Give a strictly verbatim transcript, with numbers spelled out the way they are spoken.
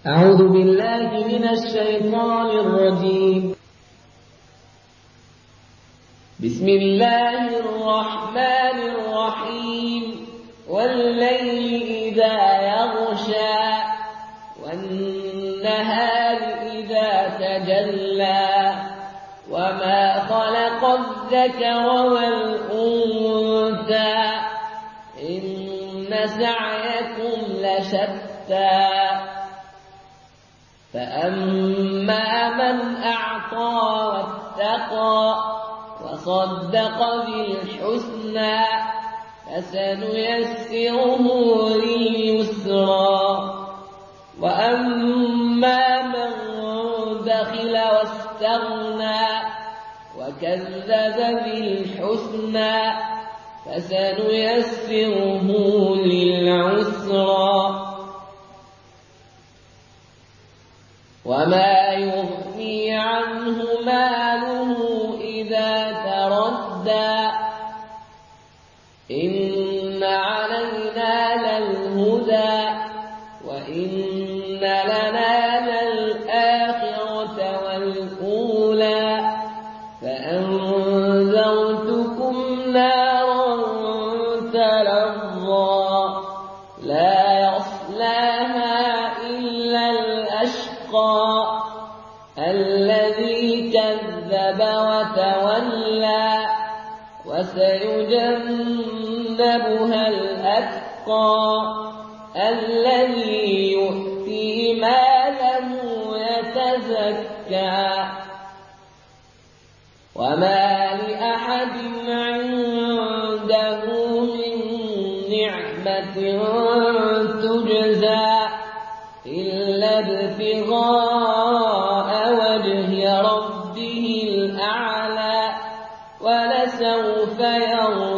أعوذ بالله من الشيطان الرجيم. بسم الله الرحمن الرحيم. والليل إذا يغشى والنهار إذا تجلى وما خلق الذكر والأنثى إن سعيكم لشتى فأما من أعطى واتقى وصدق بالحسنى فسنيسره لليسرى وأما من بخل واستغنى وكذب بالحسنى فسنيسره للعسرى وما يغني عنه ماله إذا تردى إن علينا للهدى وإن لنا للآخرة والأولى فأنذرتكم نارا تلظى لا يصلاها إلا الأشقى الذي كذب وتولى وسيجنبها الأتقى الذي يؤتي ماله يتزكى وما لأحد عنده من نعمة تجزى إلا ابتغاء وجه ربه الأعلى ولسوف يرضى.